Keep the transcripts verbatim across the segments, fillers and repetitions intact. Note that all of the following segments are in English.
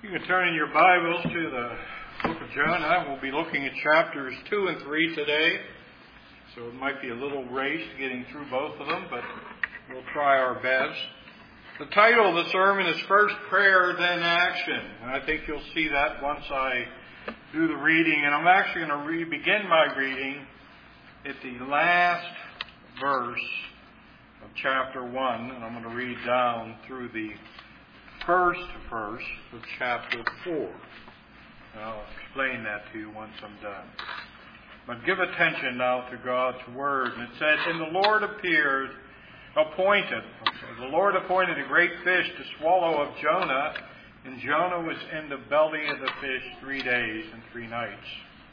You can turn in your Bibles to the book of Jonah. We'll be looking at chapters two and three today. So it might be a little race getting through both of them, but we'll try our best. The title of the sermon is First Prayer, Then Action. And I think you'll see that once I do the reading. And I'm actually going to re- begin my reading at the last verse of chapter one. And I'm going to read down through the first verse of chapter four. I'll explain that to you once I'm done. But give attention now to God's word. And it says, And the Lord appeared, appointed, the Lord appointed a great fish to swallow up Jonah, and Jonah was in the belly of the fish three days and three nights.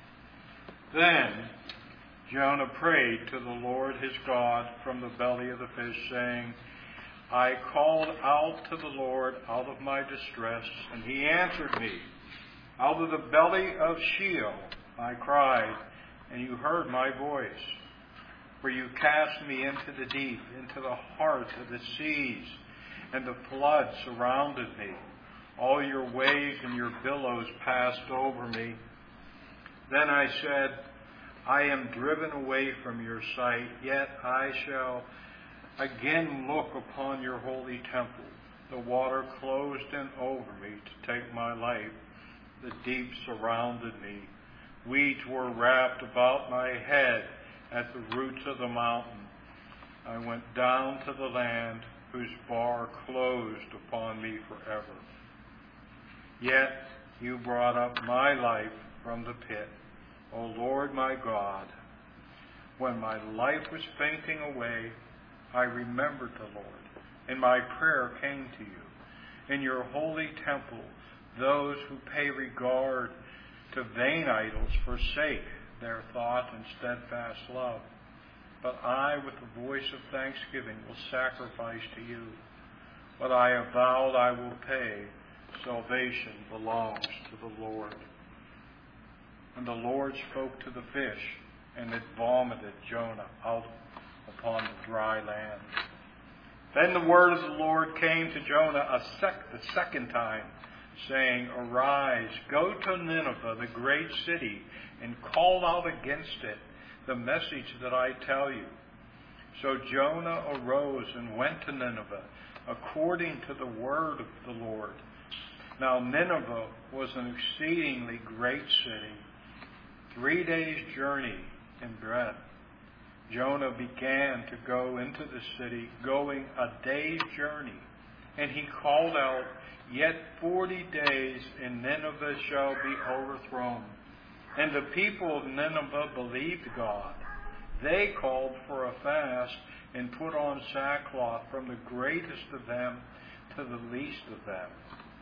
Then Jonah prayed to the Lord his God from the belly of the fish, saying, I called out to the Lord out of my distress, and he answered me. Out of the belly of Sheol I cried, and you heard my voice. For you cast me into the deep, into the heart of the seas, and the flood surrounded me. All your waves and your billows passed over me. Then I said, I am driven away from your sight, yet I shall again look upon your holy temple. The water closed in over me to take my life. The deep surrounded me. Weeds were wrapped about my head at the roots of the mountain. I went down to the land whose bar closed upon me forever. Yet you brought up my life from the pit, O Lord my God. When my life was fainting away, I remembered the Lord, and my prayer came to you. In your holy temple, those who pay regard to vain idols forsake their thought and steadfast love. But I, with the voice of thanksgiving, will sacrifice to you. What I have vowed I will pay. Salvation belongs to the Lord. And the Lord spoke to the fish, and it vomited Jonah out upon the dry land. Then the word of the Lord came to Jonah a sec- the second time, saying, Arise, go to Nineveh, the great city, and call out against it the message that I tell you. So Jonah arose and went to Nineveh, according to the word of the Lord. Now Nineveh was an exceedingly great city, three days' journey in breadth. Jonah began to go into the city, going a day's journey. And he called out, Yet forty days, and Nineveh shall be overthrown. And the people of Nineveh believed God. They called for a fast and put on sackcloth, from the greatest of them to the least of them.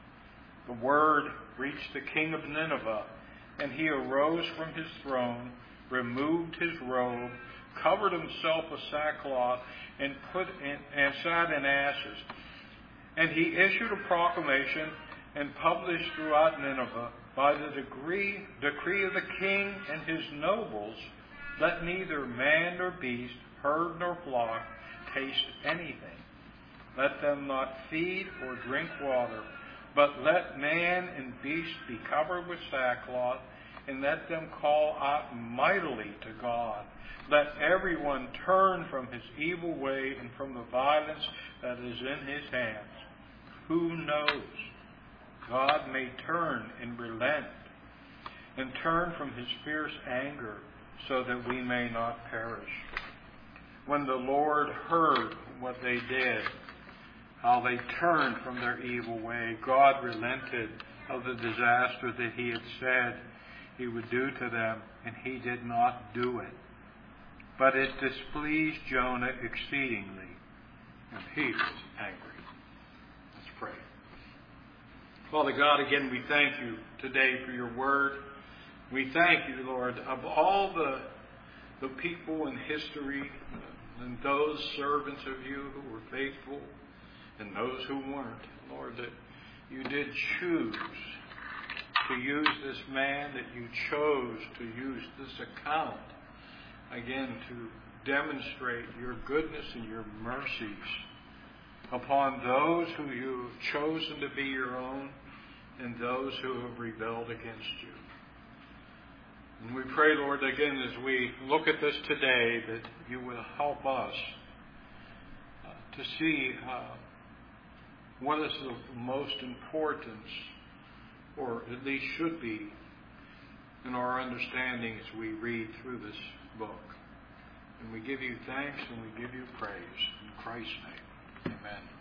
The word reached the king of Nineveh, and he arose from his throne, removed his robe, covered himself with sackcloth, and put in, and sat in ashes. And he issued a proclamation and published throughout Nineveh, by the decree, decree of the king and his nobles, let neither man nor beast, herd nor flock, taste anything. Let them not feed or drink water, but let man and beast be covered with sackcloth, and let them call out mightily to God. Let everyone turn from his evil way and from the violence that is in his hands. Who knows? God may turn and relent and turn from his fierce anger so that we may not perish. When the Lord heard what they did, how they turned from their evil way, God relented of the disaster that he had said he would do to them, and he did not do it. But it displeased Jonah exceedingly, and he was angry. Let's pray. Father God, again, we thank you today for your word. We thank you, Lord, of all the, the people in history and those servants of you who were faithful and those who weren't, Lord, that you did choose to use this man, that you chose to use this account, again, to demonstrate your goodness and your mercies upon those who you've chosen to be your own, and those who have rebelled against you. And we pray, Lord, again, as we look at this today, that you will help us uh, to see uh, what is of most importance, or at least should be, in our understanding as we read through this book. And we give you thanks and we give you praise. In Christ's name,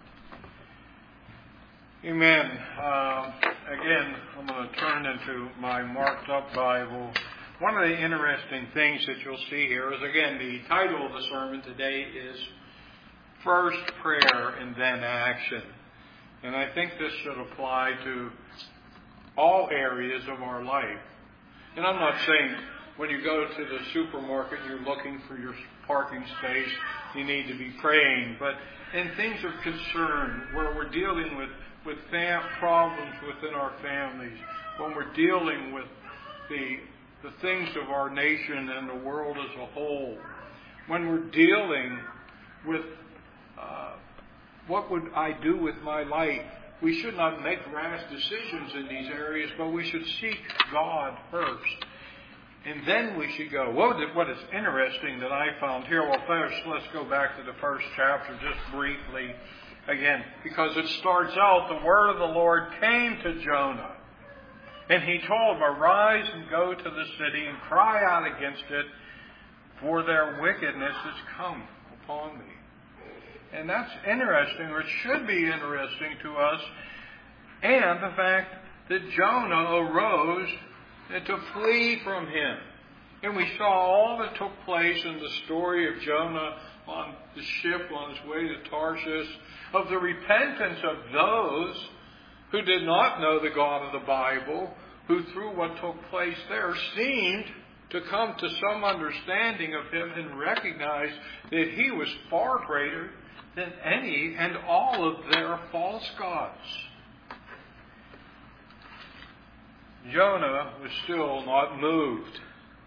amen. Amen. Uh, again, I'm going to turn into my marked up Bible. One of the interesting things that you'll see here is, again, the title of the sermon today is First Prayer and Then Action. And I think this should apply to all areas of our life. And I'm not saying when you go to the supermarket and you're looking for your parking space, you need to be praying. But in things of concern, where we're dealing with, with fam- problems within our families, when we're dealing with the, the things of our nation and the world as a whole, when we're dealing with uh, what would I do with my life, we should not make rash decisions in these areas, but we should seek God first. And then we should go. What is, what is interesting that I found here, well, first let's go back to the first chapter just briefly again, because it starts out, the word of the Lord came to Jonah. And he told him, arise and go to the city and cry out against it, for their wickedness has come upon me. And that's interesting, or it should be interesting to us, and the fact that Jonah arose to flee from him. And we saw all that took place in the story of Jonah on the ship on his way to Tarshish, of the repentance of those who did not know the God of the Bible, who through what took place there seemed to come to some understanding of him and recognize that he was far greater than any and all of their false gods. Jonah was still not moved.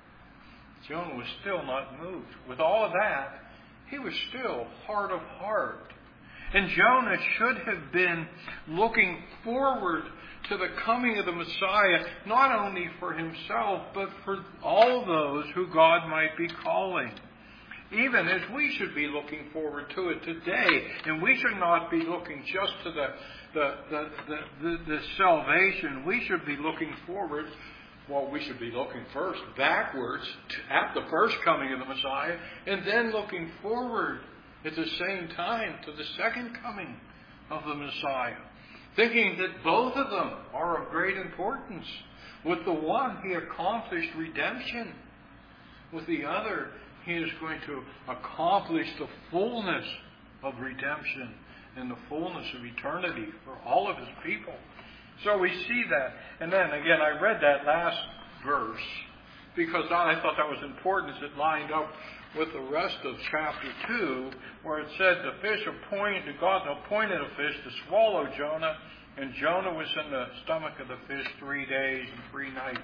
Jonah was still not moved. With all of that, he was still hard of heart. And Jonah should have been looking forward to the coming of the Messiah, not only for himself, but for all those who God might be calling. Even as we should be looking forward to it today. And we should not be looking just to the, the, the, the, the, the salvation. We should be looking forward. Well, we should be looking first backwards to, at the first coming of the Messiah, and then looking forward at the same time to the second coming of the Messiah. Thinking that both of them are of great importance. With the one, he accomplished redemption. With the other, he is going to accomplish the fullness of redemption and the fullness of eternity for all of his people. So we see that. And then again, I read that last verse because I thought that was important as it lined up with the rest of chapter two, where it said the fish appointed, God appointed a fish to swallow Jonah, and Jonah was in the stomach of the fish three days and three nights.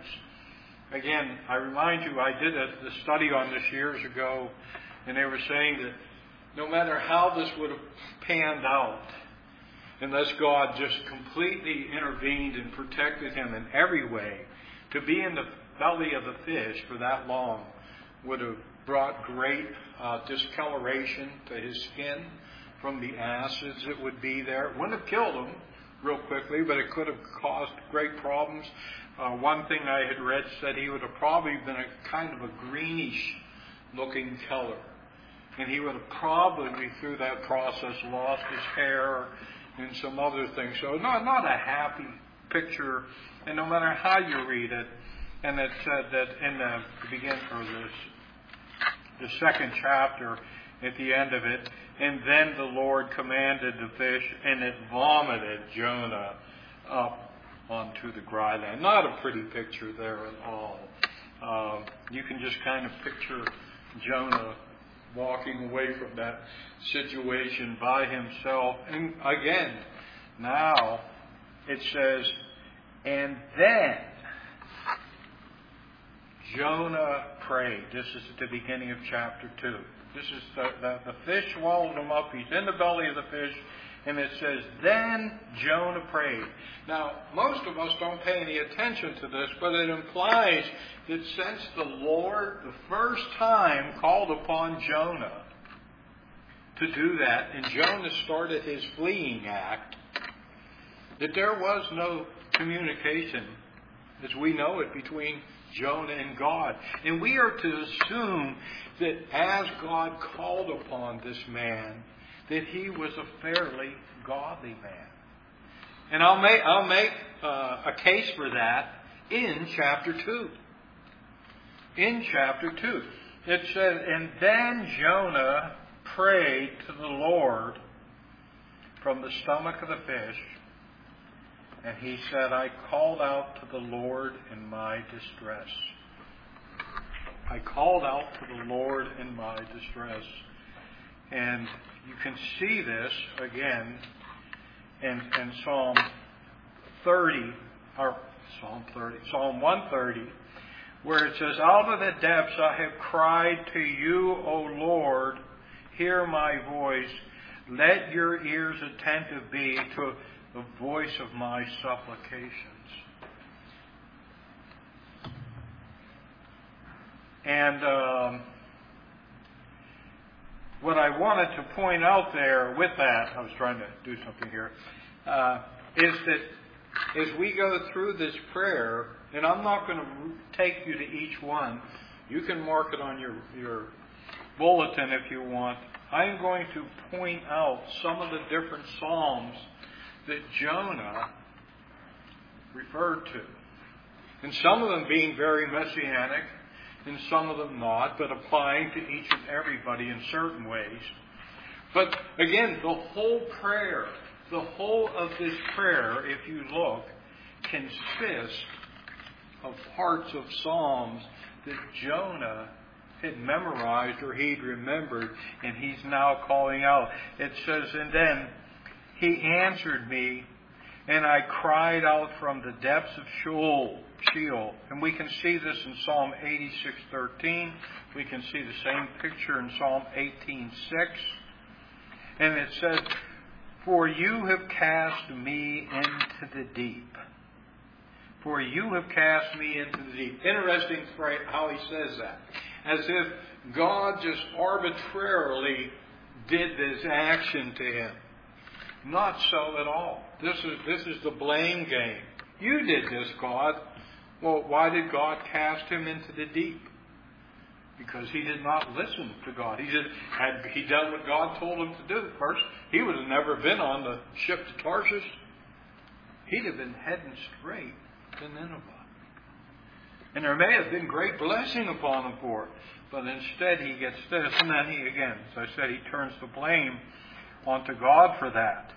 Again, I remind you, I did a the study on this years ago, and they were saying that no matter how this would have panned out, unless God just completely intervened and protected him in every way, to be in the belly of the fish for that long would have brought great uh, discoloration to his skin from the acids that would be there. It wouldn't have killed him real quickly, but it could have caused great problems. Uh, one thing I had read said he would have probably been a kind of a greenish-looking color. And he would have probably, through that process, lost his hair and some other things. So not, not a happy picture. And no matter how you read it, and it said that in the beginning, or this, the second chapter, at the end of it, and then the Lord commanded the fish, and it vomited Jonah up onto the dry land. Not a pretty picture there at all. Um, you can just kind of picture Jonah walking away from that situation by himself. And again, now it says, and then Jonah prayed. This is at the beginning of chapter two. This is the, the, the fish swallowed him up. He's in the belly of the fish. And it says, then Jonah prayed. Now, most of us don't pay any attention to this, but it implies that since the Lord, the first time, called upon Jonah to do that, and Jonah started his fleeing act, that there was no communication, as we know it, between Jonah and God. And we are to assume that as God called upon this man, that he was a fairly godly man. And I'll make, I'll make uh, a case for that in chapter two. In chapter two. It says, and then Jonah prayed to the Lord from the stomach of the fish, and he said, I called out to the Lord in my distress. I called out to the Lord in my distress. And you can see this again in, in Psalm thirty, or Psalm thirty, Psalm one thirty, where it says, out of the depths I have cried to you, O Lord, hear my voice. Let your ears attentive be to the voice of my supplications. And um, what I wanted to point out there with that, I was trying to do something here, uh, is that as we go through this prayer, and I'm not going to take you to each one. You can mark it on your, your bulletin if you want. I'm going to point out some of the different psalms that Jonah referred to. And some of them being very messianic, and some of them not, but applying to each and everybody in certain ways. But again, the whole prayer, the whole of this prayer, if you look, consists of parts of psalms that Jonah had memorized or he'd remembered, and he's now calling out. It says, and then he answered me, and I cried out from the depths of Sheol. Sheol. And we can see this in Psalm eighty-six thirteen. We can see the same picture in Psalm eighteen six. And it says, for you have cast me into the deep. For you have cast me into the deep. Interesting how he says that. As if God just arbitrarily did this action to him. Not so at all. This is this is the blame game. You did this, God. Well, why did God cast him into the deep? Because he did not listen to God. He did, had he done what God told him to do first, he would have never been on the ship to Tarshish. He'd have been heading straight to Nineveh. And there may have been great blessing upon him for it. But instead he gets this, and then he, again, as I said, he turns the blame onto God for that.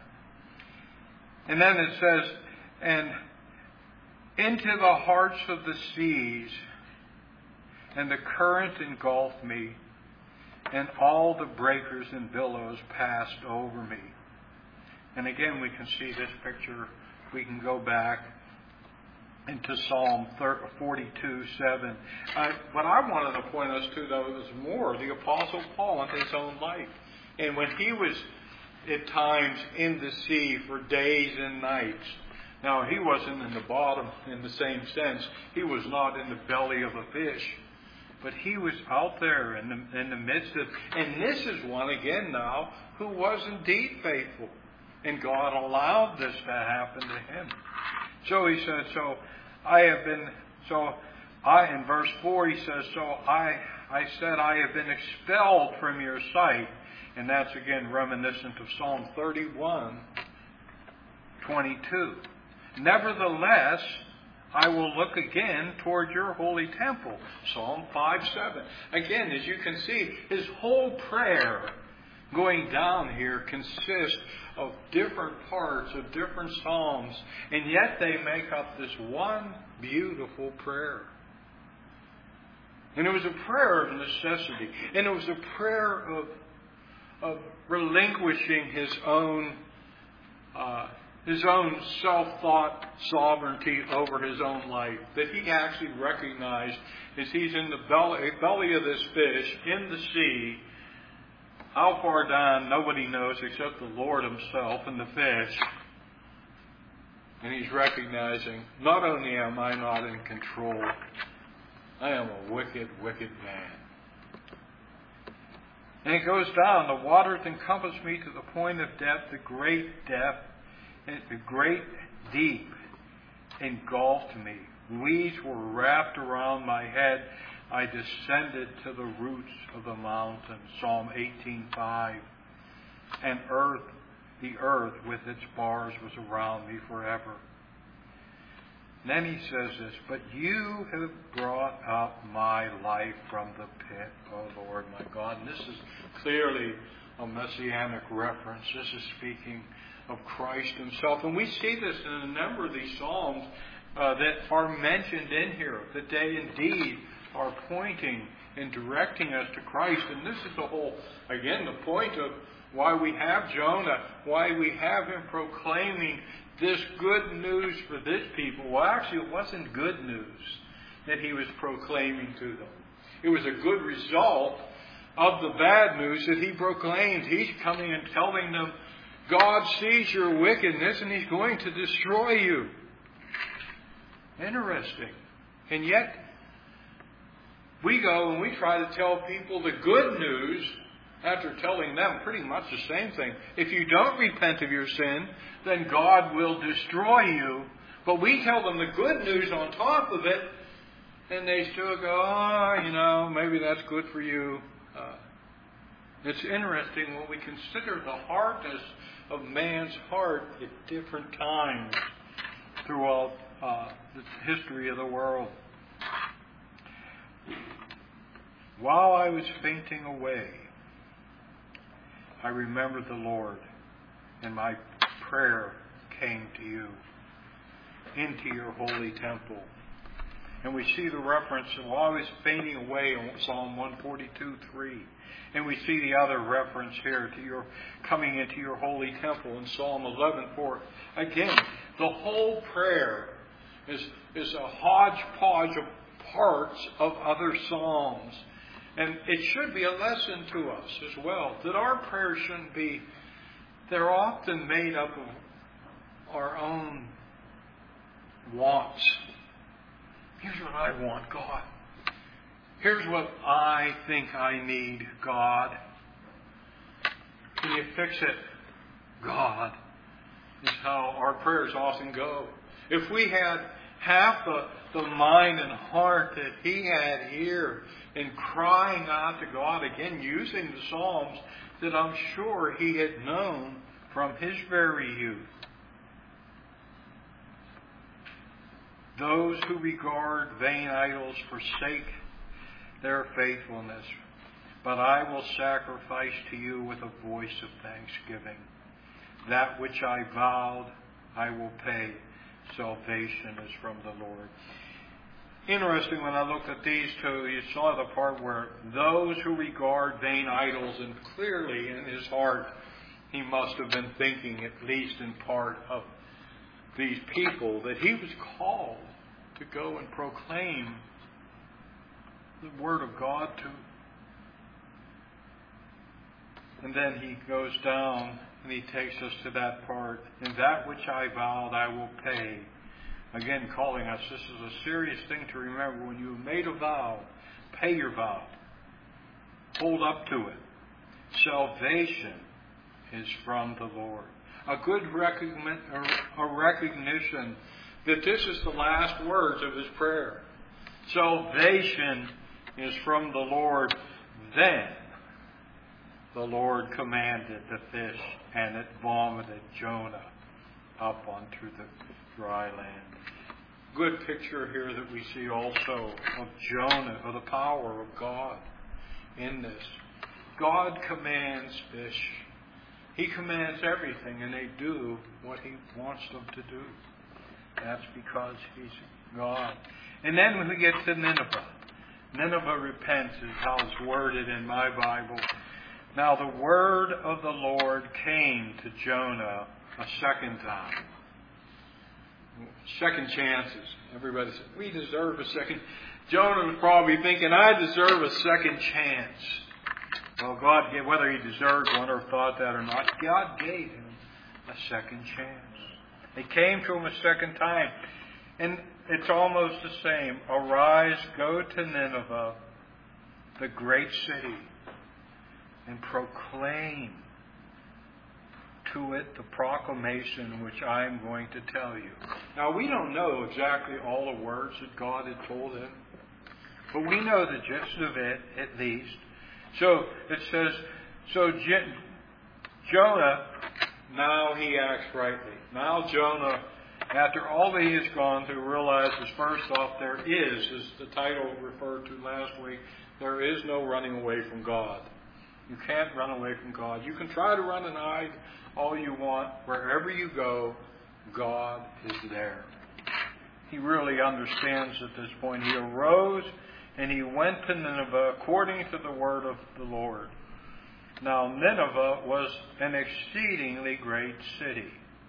And then it says, and into the hearts of the seas, and the current engulfed me, and all the breakers and billows passed over me. And again, we can see this picture. We can go back into Psalm forty-two seven. Uh, what I wanted to point us to, though, is more the Apostle Paul in his own life. And when he was at times in the sea for days and nights. Now, he wasn't in the bottom in the same sense. He was not in the belly of a fish. But he was out there in the, in the midst of... And this is one, again now, who was indeed faithful. And God allowed this to happen to him. So he said, so I have been... So I, in verse four, he says, so I, I said, I have been expelled from your sight. And that's again reminiscent of Psalm thirty-one twenty-two. Nevertheless, I will look again toward your holy temple. Psalm five seven. Again, as you can see, his whole prayer going down here consists of different parts of different psalms, and yet they make up this one beautiful prayer. And it was a prayer of necessity, and it was a prayer of of relinquishing his own uh, his own self-thought sovereignty over his own life, that he actually recognized as he's in the belly, belly of this fish, in the sea, How far down, nobody knows except the Lord himself and the fish. And he's recognizing, not only am I not in control, I am a wicked, wicked man. And it goes down, the waters encompassed me to the point of depth, the great depth, and the great deep engulfed me. Weeds were wrapped around my head. I descended to the roots of the mountain. Psalm eighteen five. And earth, the earth with its bars was around me forever. And then he says this, but you have brought up my life from the pit, O Lord my God. And this is clearly a messianic reference. This is speaking of Christ himself. And we see this in a number of these psalms uh, that are mentioned in here, that they indeed are pointing and directing us to Christ. And this is the whole, again, the point of why we have Jonah, why we have him proclaiming this good news for this people. Well, actually, it wasn't good news that he was proclaiming to them. It was a good result of the bad news that he proclaimed. He's coming and telling them, God sees your wickedness and he's going to destroy you. Interesting. And yet, we go and we try to tell people the good news after telling them pretty much the same thing. If you don't repent of your sin, then God will destroy you. But we tell them the good news on top of it, and they still go, oh, you know, maybe that's good for you. Uh, it's interesting when we consider the hardness of man's heart at different times throughout uh, the history of the world. While I was fainting away, I remembered the Lord, and my prayer came to you into your holy temple. And we see the reference, while I was fainting away in Psalm one forty-two three. And we see the other reference here to your coming into your holy temple in Psalm eleven four. Again, the whole prayer is, is a hodgepodge of parts of other psalms. And it should be a lesson to us as well, that our prayers shouldn't be, they're often made up of our own wants. Here's what I want, God. Here's what I think I need, God. Can you fix it, God? Is how our prayers often go. If we had half the, the mind and heart that he had here in crying out to God, again using the Psalms that I'm sure he had known from his very youth. Those who regard vain idols forsake their faithfulness, but I will sacrifice to you with a voice of thanksgiving. That which I vowed, I will pay. Salvation is from the Lord. Interesting, when I looked at these two, you saw the part where those who regard vain idols, and clearly in his heart he must have been thinking, at least in part, of these people that he was called to go and proclaim the Word of God to. And then he goes down and he takes us to that part. And that which I vowed I will pay. Again, calling us, this is a serious thing to remember. When you made a vow, pay your vow. Hold up to it. Salvation is from the Lord. A good recogni- a recognition that this is the last words of his prayer. Salvation is from the Lord. Then the Lord commanded the fish, and it vomited Jonah up onto the dry land. Good picture here that we see also of Jonah, of the power of God in this. God commands fish. He commands everything, and they do what he wants them to do. That's because he's God. And then when we get to Nineveh, Nineveh repents is how it's worded in my Bible. Now the word of the Lord came to Jonah a second time. Second chances. Everybody said, we deserve a second. Jonah was probably thinking, I deserve a second chance. Well, God gave, whether he deserved one or thought that or not, God gave him a second chance. He came to him a second time. And it's almost the same. Arise, go to Nineveh, the great city, and proclaim to it the proclamation which I am going to tell you. Now, we don't know exactly all the words that God had told him, but we know the gist of it, at least. So, it says, so Je- Jonah, now he acts rightly. Now Jonah, after all that he has gone through, realizes first off there is, as the title referred to last week, there is no running away from God. You can't run away from God. You can try to run and hide all you want. Wherever you go, God is there. He really understands at this point. He arose and he went to Nineveh according to the word of the Lord. Now Nineveh was an exceedingly great city,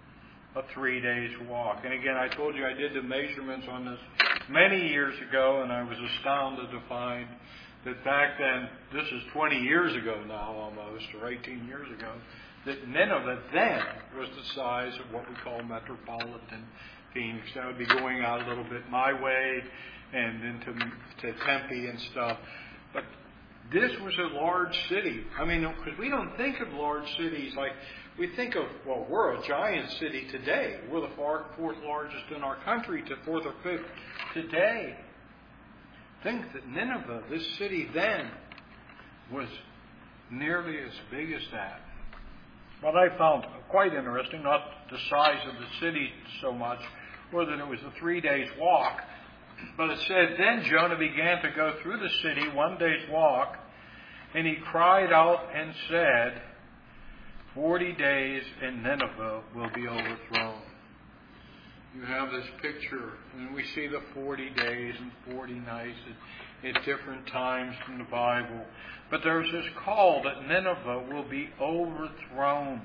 a three days walk. And again, I told you I did the measurements on this many years ago, and I was astounded to find that back then, this is twenty years ago now almost, or eighteen years ago, that Nineveh then was the size of what we call metropolitan Phoenix. That would be going out a little bit my way and into to Tempe and stuff. But this was a large city. I mean, because we don't think of large cities like, we think of, well, we're a giant city today. We're the far, fourth largest in our country, to fourth or fifth today. Think that Nineveh, this city then, was nearly as big as that. What I found quite interesting, not the size of the city so much, or that it was a three days walk, but it said, then Jonah began to go through the city one day's walk, and he cried out and said, Forty days and Nineveh will be overthrown. You have this picture, and we see the forty days and forty nights at, at different times in the Bible. But there's this call that Nineveh will be overthrown.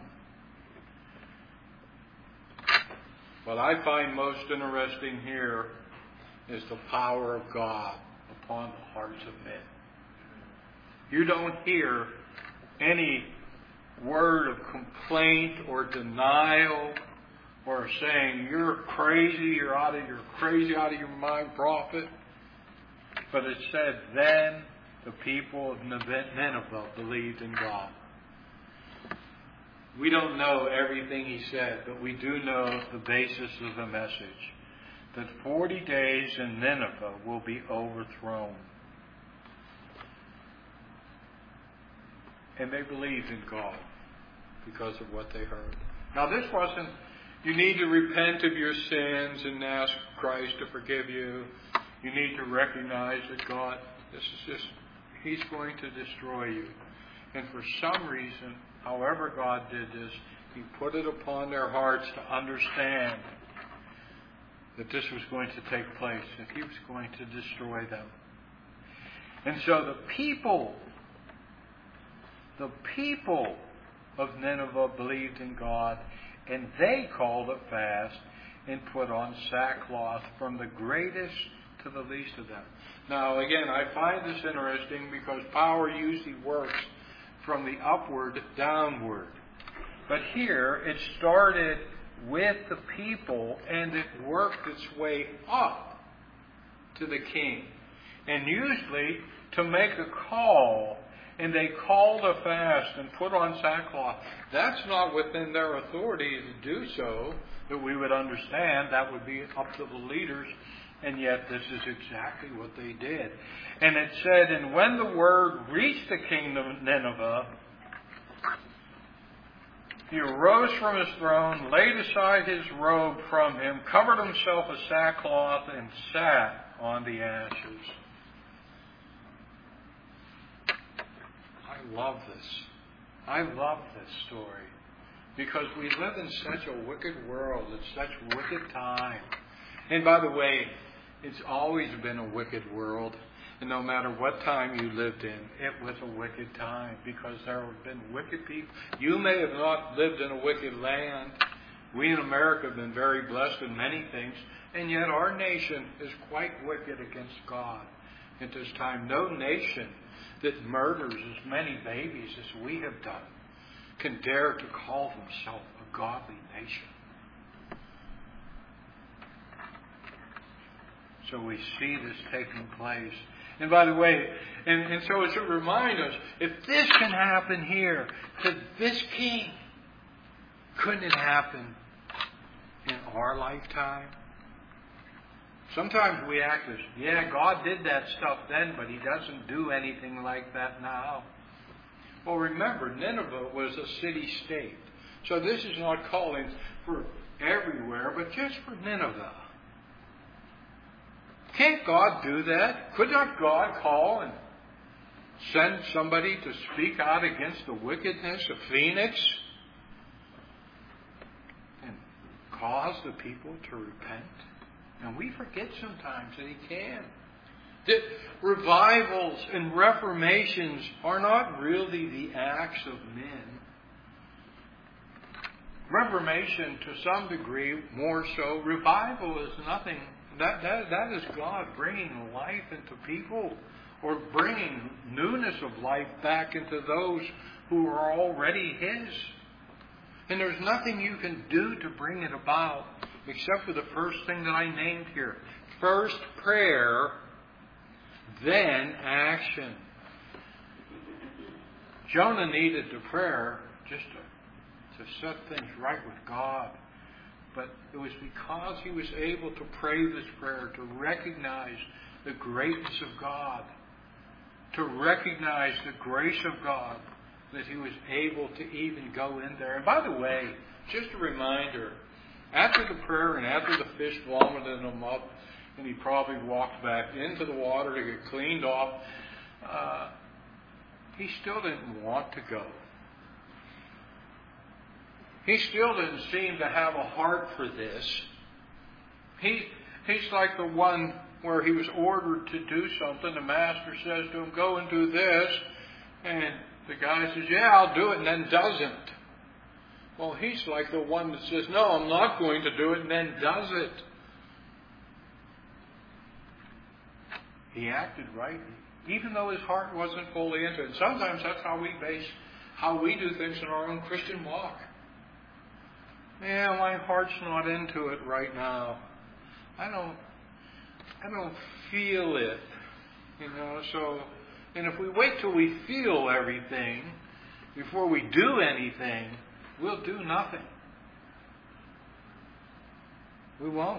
What I find most interesting here is the power of God upon the hearts of men. You don't hear any word of complaint or denial or saying, you're crazy, you're out of, you're crazy out of your mind, prophet. But it said, then the people of Nineveh believed in God. We don't know everything he said, but we do know the basis of the message. That forty days in Nineveh will be overthrown. And they believed in God because of what they heard. Now this wasn't, you need to repent of your sins and ask Christ to forgive you. You need to recognize that God, this is just, he's going to destroy you. And for some reason, however God did this, he put it upon their hearts to understand that this was going to take place, that he was going to destroy them. And so the people, the people of Nineveh believed in God, and they called a fast and put on sackcloth from the greatest to the least of them. Now, again, I find this interesting because power usually works from the upward downward. But here, it started with the people, and it worked its way up to the king. And usually, to make a call, and they called a fast and put on sackcloth, that's not within their authority to do so, that we would understand. That would be up to the leaders. And yet, this is exactly what they did. And it said, and when the word reached the king of Nineveh, he arose from his throne, laid aside his robe from him, covered himself with sackcloth, and sat on the ashes. I love this. I love this story. Because we live in such a wicked world, in such wicked time. And by the way, it's always been a wicked world. And no matter what time you lived in, it was a wicked time because there have been wicked people. You may have not lived in a wicked land. We in America have been very blessed in many things, and yet our nation is quite wicked against God. at this time. No nation that murders as many babies as we have done can dare to call themselves a godly nation. So we see this taking place. And by the way, and, and so it should remind us, if this can happen here to this king, couldn't it happen in our lifetime? Sometimes we act as, yeah, God did that stuff then, but He doesn't do anything like that now. Well, remember, Nineveh was a city-state. So this is not calling for everywhere, but just for Nineveh. Can't God do that? Could not God call and send somebody to speak out against the wickedness of Phoenix and cause the people to repent? And we forget sometimes that He can. That revivals and reformations are not really the acts of men. Reformation, to some degree, more so. Revival is nothing. That, that, that is God bringing life into people, or bringing newness of life back into those who are already His. And there's nothing you can do to bring it about except for the first thing that I named here. First prayer, then action. Jonah needed the prayer just to, to set things right with God. But it was because he was able to pray this prayer, to recognize the greatness of God, to recognize the grace of God, that he was able to even go in there. And by the way, just a reminder, after the prayer and after the fish vomited him up, and he probably walked back into the water to get cleaned off, uh, he still didn't want to go. He still didn't seem to have a heart for this. He, he's like the one where he was ordered to do something. The master says to him, go and do this. And the guy says, yeah, I'll do it, and then doesn't. Well, he's like the one that says, no, I'm not going to do it, and then does it. He acted right, even though his heart wasn't fully into it. And sometimes that's how we base, how we do things in our own Christian walk. Yeah, my heart's not into it right now. I don't, I don't feel it, you know. So, and if we wait till we feel everything before we do anything, we'll do nothing. We won't.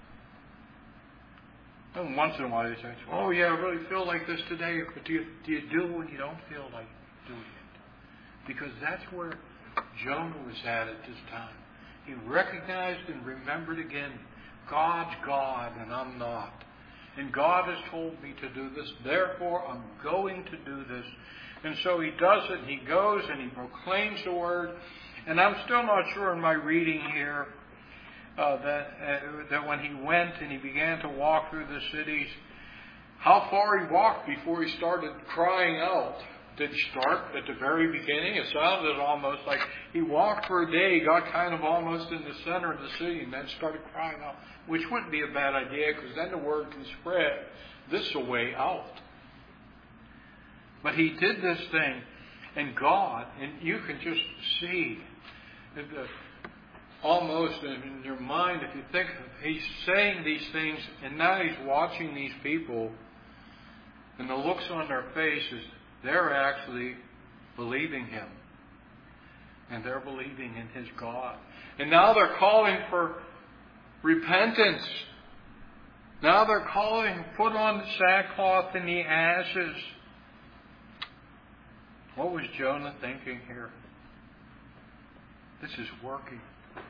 And once in a while, you say, "Oh yeah, I really feel like this today." But do you do you do it when you don't feel like doing it? Because that's where Jonah was at at this time. He recognized and remembered again, God's God and I'm not. And God has told me to do this, therefore I'm going to do this. And so he does it, he goes and he proclaims the word. And I'm still not sure in my reading here uh, that, uh, that when he went and he began to walk through the cities, how far he walked before he started crying out. Did he start at the very beginning? It sounded almost like he walked for a day, got kind of almost in the center of the city, and then started crying out, which wouldn't be a bad idea because then the word can spread this way out. But he did this thing, and God, and you can just see the, almost in your mind, if you think he's saying these things, and now he's watching these people, and the looks on their faces, they're actually believing him. And they're believing in his God. And now they're calling for repentance. Now they're calling, put on the sackcloth and the ashes. What was Jonah thinking here? This is working.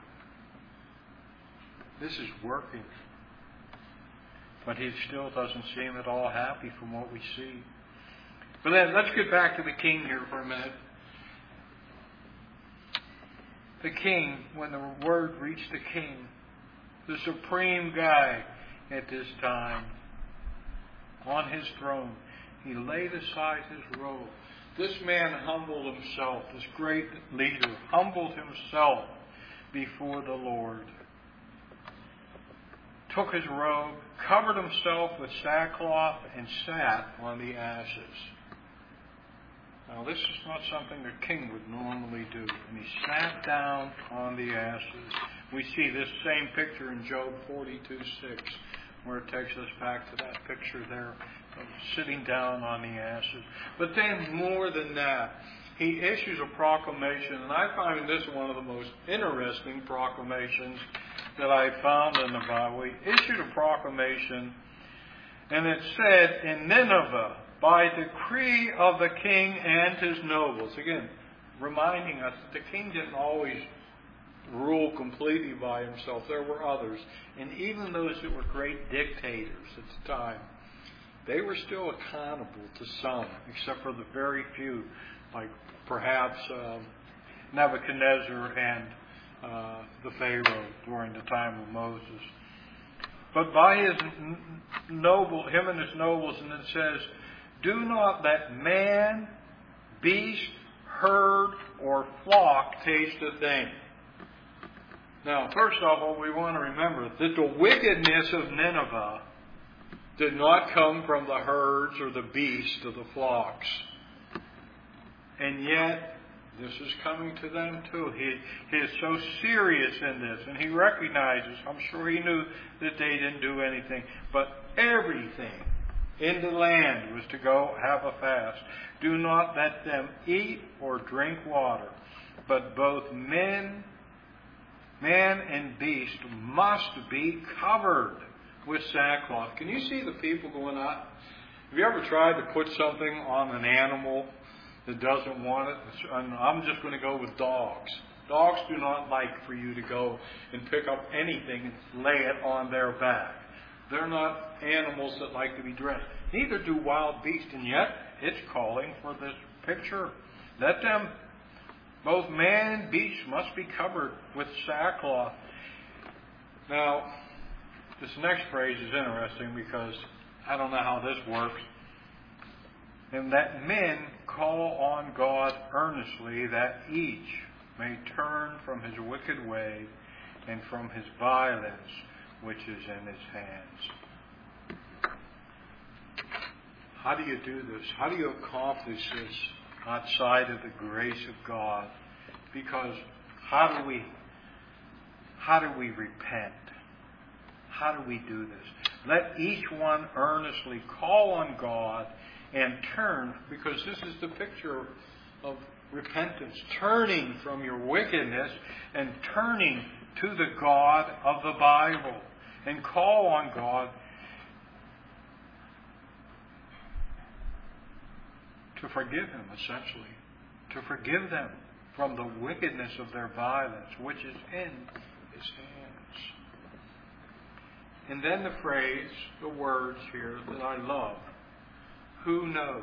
This is working. But he still doesn't seem at all happy from what we see. But then let's get back to the king here for a minute. The king, when the word reached the king, the supreme guy at this time, on his throne, he laid aside his robe. This man humbled himself, this great leader, humbled himself before the Lord. took his robe, covered himself with sackcloth, and sat on the ashes. Now, this is not something a king would normally do. And he sat down on the ashes. We see this same picture in Job forty-two six, where it takes us back to that picture there of sitting down on the ashes. But then, more than that, he issues a proclamation, and I find this one of the most interesting proclamations that I found in the Bible. He issued a proclamation, and it said, in Nineveh, by decree of the king and his nobles. Again, reminding us that the king didn't always rule completely by himself. There were others. And even those that were great dictators at the time, they were still accountable to some, except for the very few, like perhaps uh, Nebuchadnezzar and uh, the Pharaoh during the time of Moses. But by his noble, him and his nobles, and it says, do not let man, beast, herd, or flock taste a thing. Now, first of all, we want to remember that the wickedness of Nineveh did not come from the herds or the beasts or the flocks. And yet, this is coming to them too. He, he is so serious in this, and he recognizes, I'm sure he knew that they didn't do anything, but everything in the land was to go have a fast. Do not let them eat or drink water, but both men, man and beast must be covered with sackcloth. Can you see the people going out? Have you ever tried to put something on an animal that doesn't want it? And I'm just going to go with dogs. Dogs do not like for you to go and pick up anything and lay it on their back. They're not animals that like to be dressed. Neither do wild beasts, and yet it's calling for this picture. Let them, both man and beast, must be covered with sackcloth. Now, this next phrase is interesting because I don't know how this works. And that men call on God earnestly, that each may turn from his wicked way and from his violence which is in his hands. How do you do this? How do you accomplish this outside of the grace of God? Because how do we how do we repent? How do we do this? Let each one earnestly call on God and turn, because this is the picture of repentance, turning from your wickedness and turning to the God of the Bible, and call on God to forgive him, essentially, to forgive them from the wickedness of their violence, which is in his hands. And then the phrase, the words here that I love, who knows?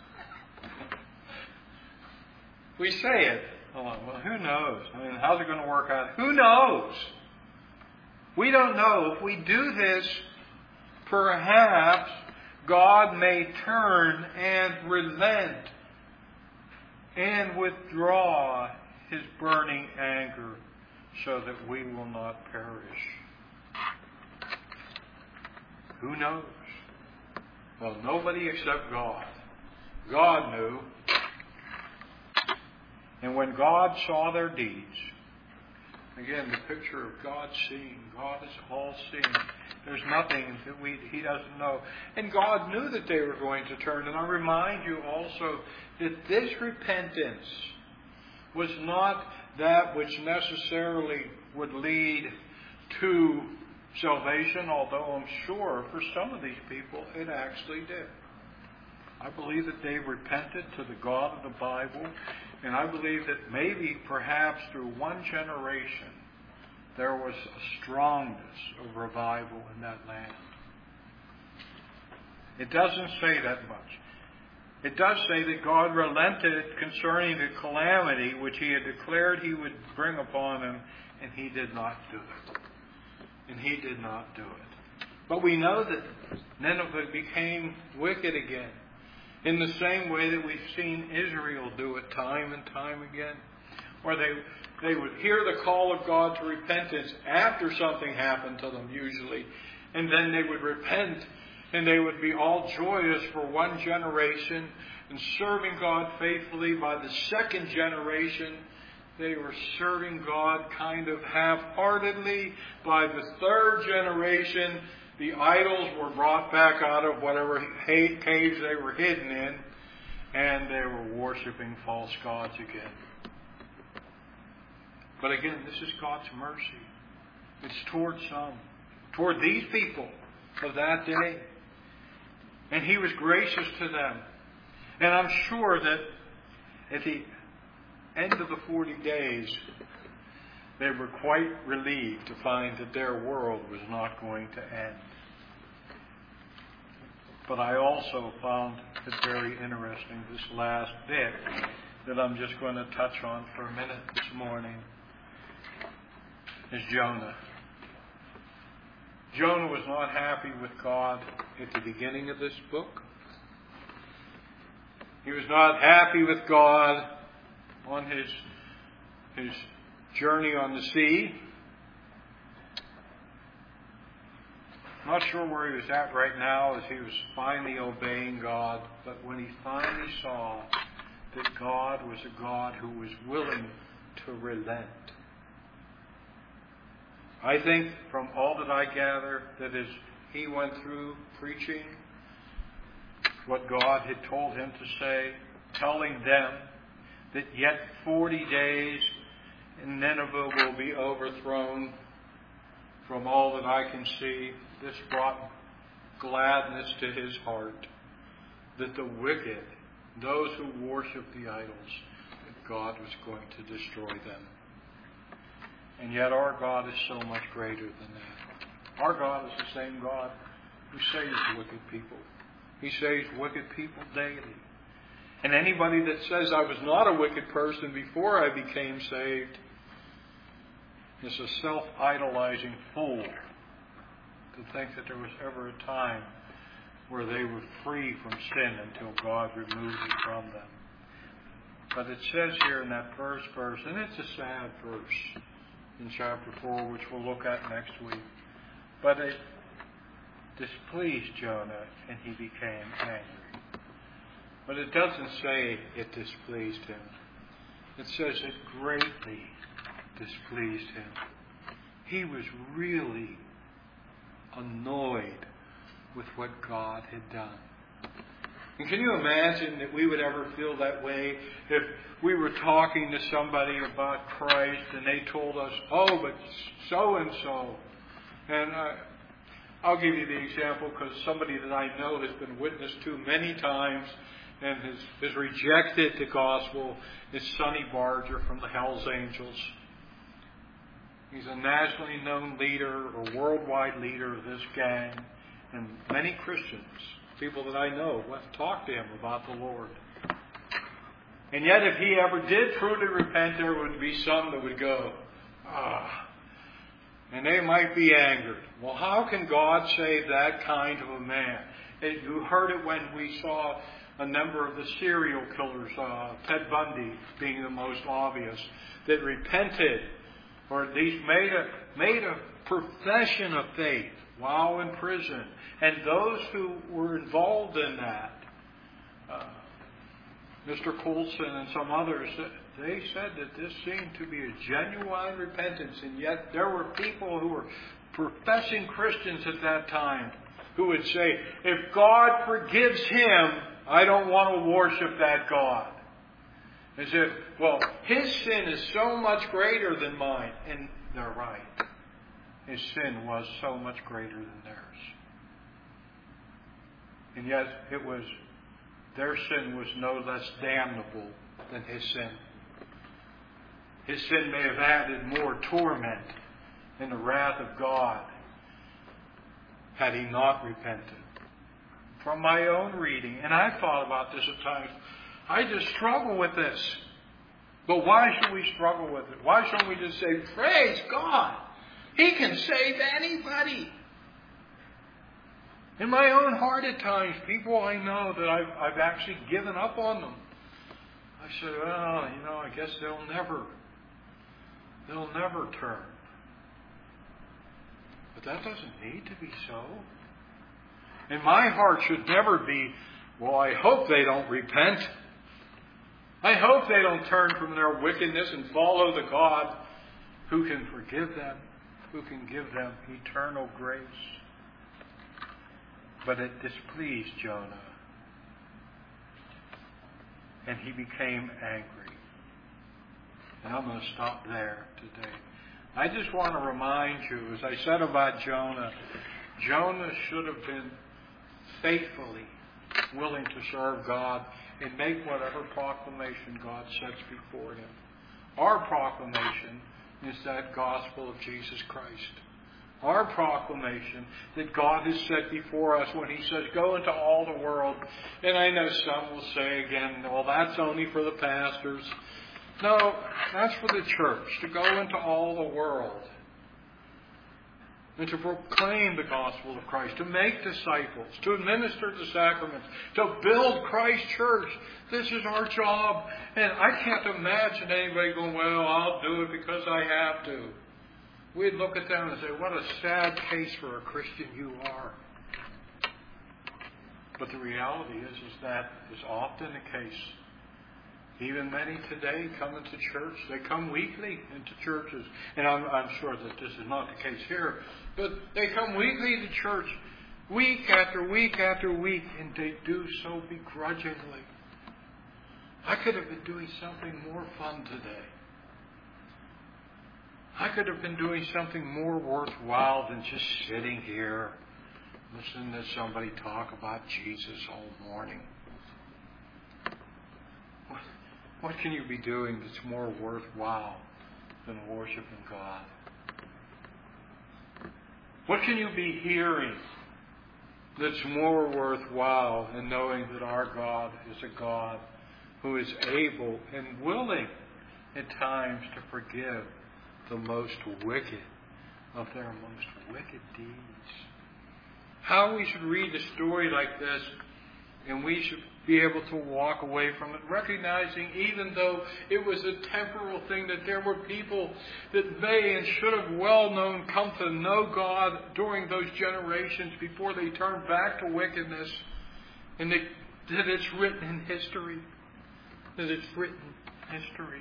We say it. Oh, well, who knows? I mean, how's it going to work out? Who knows? We don't know. If we do this, perhaps God may turn and relent and withdraw his burning anger so that we will not perish. Who knows? Well, nobody except God. God knew. And when God saw their deeds, again, the picture of God seeing. God is all seeing. There's nothing that we He doesn't know. And God knew that they were going to turn. And I remind you also that this repentance was not that which necessarily would lead to salvation, although I'm sure for some of these people it actually did. I believe that they repented to the God of the Bible, and I believe that maybe perhaps through one generation there was a strongness of revival in that land. It doesn't say that much. It does say that God relented concerning the calamity which he had declared he would bring upon them, and he did not do it. And he did not do it. But we know that Nineveh became wicked again, in the same way that we've seen Israel do it time and time again. or they they would hear the call of God to repentance after something happened to them usually, and then they would repent, and they would be all joyous for one generation and serving God faithfully. By the second generation, they were serving God kind of half-heartedly. By the third generation, the idols were brought back out of whatever caves they were hidden in, and they were worshiping false gods again. But again, this is God's mercy. It's toward some, toward these people of that day. And He was gracious to them. And I'm sure that at the end of the forty days, they were quite relieved to find that their world was not going to end. But I also found it very interesting, this last bit that I'm just going to touch on for a minute this morning, is Jonah. Jonah was not happy with God at the beginning of this book. He was not happy with God on his, his journey on the sea. Not sure where he was at right now as he was finally obeying God, but when he finally saw that God was a God who was willing to relent. I think from all that I gather that as he went through preaching what God had told him to say, telling them that yet forty days and Nineveh will be overthrown, from all that I can see, this brought gladness to his heart that the wicked, those who worship the idols, that God was going to destroy them. And yet our God is so much greater than that. Our God is the same God who saves wicked people. He saves wicked people daily. And anybody that says I was not a wicked person before I became saved is a self-idolizing fool to think that there was ever a time where they were free from sin until God removed it from them. But it says here in that first verse, and it's a sad verse in chapter four, which we'll look at next week, but it displeased Jonah and he became angry. But it doesn't say it displeased him. It says it greatly displeased him. He was really annoyed with what God had done. And can you imagine that we would ever feel that way if we were talking to somebody about Christ and they told us, oh, but so-and-so. And uh, I'll give you the example because somebody that I know has been witnessed to many times and has, has rejected the gospel is Sonny Barger from the Hells Angels. He's a nationally known leader or worldwide leader of this gang. And many Christians, people that I know, went and talked to him about the Lord. And yet if he ever did truly repent, there would be some that would go, ah. And they might be angered. Well, how can God save that kind of a man? It, you heard it when we saw a number of the serial killers, uh, Ted Bundy being the most obvious, that repented or at least made a, made a profession of faith while in prison. And those who were involved in that, uh, Mister Coulson and some others, they said that this seemed to be a genuine repentance. And yet there were people who were professing Christians at that time who would say, if God forgives him, I don't want to worship that God. As if, well, his sin is so much greater than mine. And they're right. His sin was so much greater than theirs. And yet it was, their sin was no less damnable than his sin. His sin may have added more torment in the wrath of God had he not repented. From my own reading, and I've thought about this at times, I just struggle with this. But why should we struggle with it? Why shouldn't we just say, praise God, he can save anybody? In my own heart at times, people I know that I've, I've actually given up on them. I said, well, you know, I guess they'll never They'll never turn. But that doesn't need to be so. And my heart should never be, well, I hope they don't repent. I hope they don't turn from their wickedness and follow the God who can forgive them, who can give them eternal grace. But it displeased Jonah. And he became angry. And I'm going to stop there today. I just want to remind you, as I said about Jonah, Jonah should have been faithfully willing to serve God and make whatever proclamation God sets before him. Our proclamation is that gospel of Jesus Christ. Our proclamation that God has set before us when He says, go into all the world. And I know some will say again, well, that's only for the pastors. No, that's for the church, to go into all the world. And to proclaim the gospel of Christ, to make disciples, to administer the sacraments, to build Christ's church. This is our job. And I can't imagine anybody going, well, I'll do it because I have to. We'd look at them and say, what a sad case for a Christian you are. But the reality is, is that is often the case. Even many today come into church. They come weekly into churches. And I'm, I'm sure that this is not the case here. But they come weekly to church, week after week after week, and they do so begrudgingly. I could have been doing something more fun today. I could have been doing something more worthwhile than just sitting here, listening to somebody talk about Jesus all morning. What, what can you be doing that's more worthwhile than worshiping God? What can you be hearing that's more worthwhile than knowing that our God is a God who is able and willing at times to forgive the most wicked of their most wicked deeds? How we should read a story like this, and we should be able to walk away from it, recognizing even though it was a temporal thing, that there were people that may and should have well known come to know God during those generations before they turned back to wickedness, and that, that it's written in history. That it's written in history.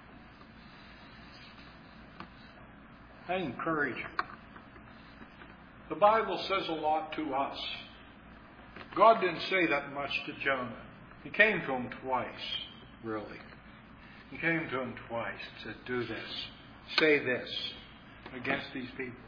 I encourage you. The Bible says a lot to us. God didn't say that much to Jonah. He came to him twice, really. He came to him twice and said, do this, say this against these people.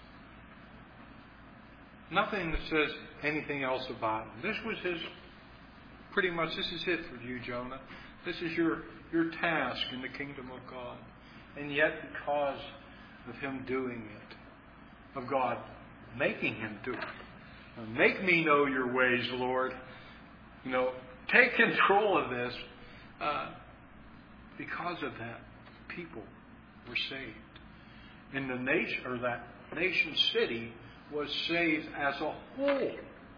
Nothing that says anything else about him. This was his, pretty much, this is it for you, Jonah. This is your, your task in the kingdom of God. And yet, because of him doing it, of God making him do it, make me know your ways, Lord. You know, take control of this. Uh, because of that, people were saved. And the nation, or that nation city, was saved as a whole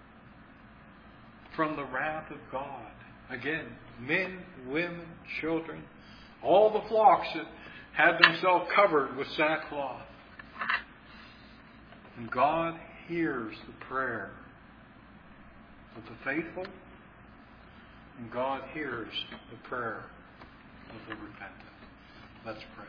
from the wrath of God. Again, men, women, children, all the flocks that had themselves covered with sackcloth. And God hears the prayer of the faithful, and God hears the prayer of the repentant. Let's pray.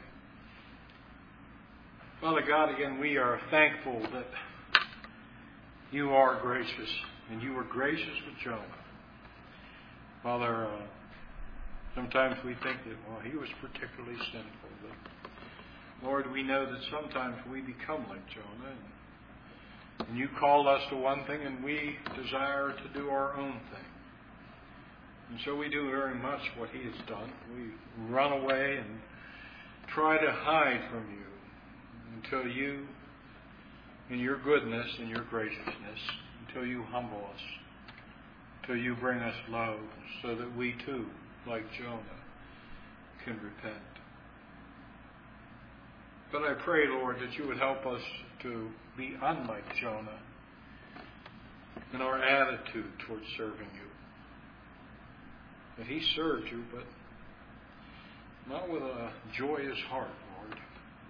Father God, again, we are thankful that you are gracious, and you were gracious with Jonah. Father, uh, sometimes we think that, well, he was particularly sinful, but Lord, we know that sometimes we become like Jonah, and And you called us to one thing, and we desire to do our own thing. And so we do very much what he has done. We run away and try to hide from you until you, in your goodness and your graciousness, until you humble us, until you bring us low, so that we too, like Jonah, can repent. But I pray, Lord, that you would help us to be unlike Jonah in our attitude towards serving you. That he served you, but not with a joyous heart, Lord,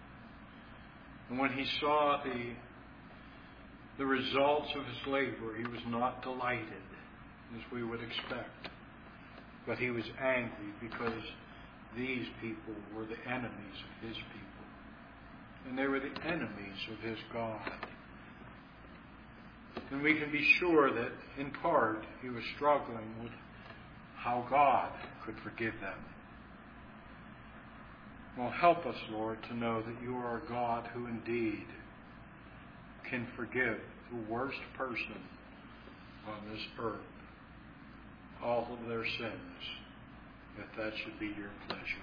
And when he saw the, the results of his labor, he was not delighted, as we would expect. But he was angry because these people were the enemies of his people. And they were the enemies of his God. And we can be sure that, in part, he was struggling with how God could forgive them. Well, help us, Lord, to know that you are a God who indeed can forgive the worst person on this earth all of their sins, if that should be your pleasure.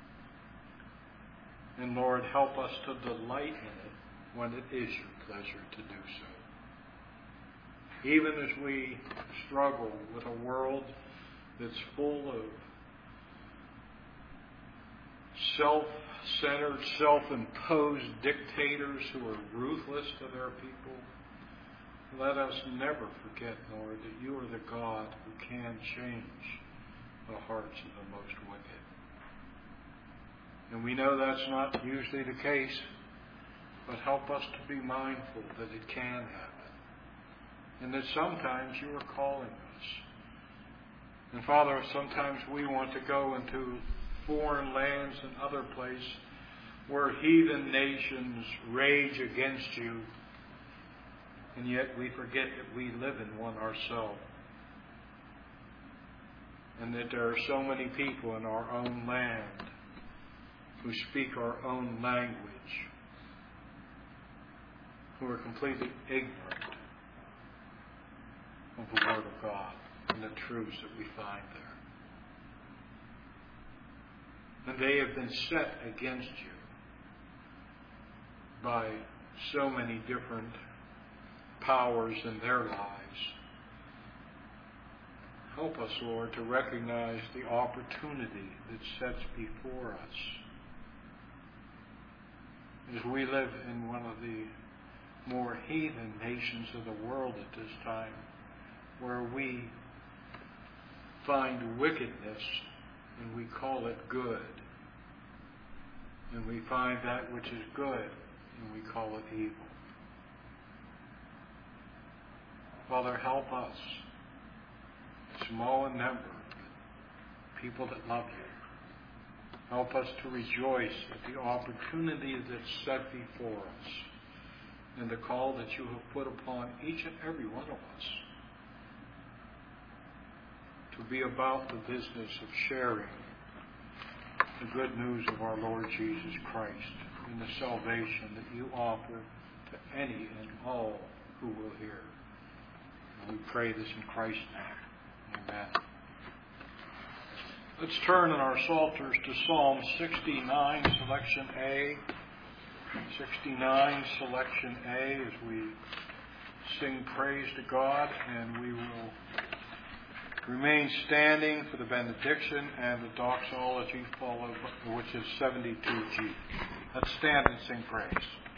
And Lord, help us to delight in it when it is your pleasure to do so. Even as we struggle with a world that's full of self-centered, self-imposed dictators who are ruthless to their people, let us never forget, Lord, that you are the God who can change the hearts of the most wicked. And we know that's not usually the case, but help us to be mindful that it can happen. And that sometimes you are calling us. And Father, sometimes we want to go into foreign lands and other places where heathen nations rage against you, and yet we forget that we live in one ourselves. And that there are so many people in our own land who speak our own language, who are completely ignorant of the Word of God and the truths that we find there. And they have been set against you by so many different powers in their lives. Help us, Lord, to recognize the opportunity that sets before us as we live in one of the more heathen nations of the world at this time, where we find wickedness and we call it good, and we find that which is good and we call it evil. Father, help us, small in number, people that love you. Help us to rejoice at the opportunity that's set before us and the call that you have put upon each and every one of us to be about the business of sharing the good news of our Lord Jesus Christ and the salvation that you offer to any and all who will hear. And we pray this in Christ's name. Amen. Let's turn in our Psalters to Psalm sixty-nine, selection A. sixty-nine, selection A, as we sing praise to God, and we will remain standing for the benediction and the doxology, followed, which is seventy-two G. Let's stand and sing praise.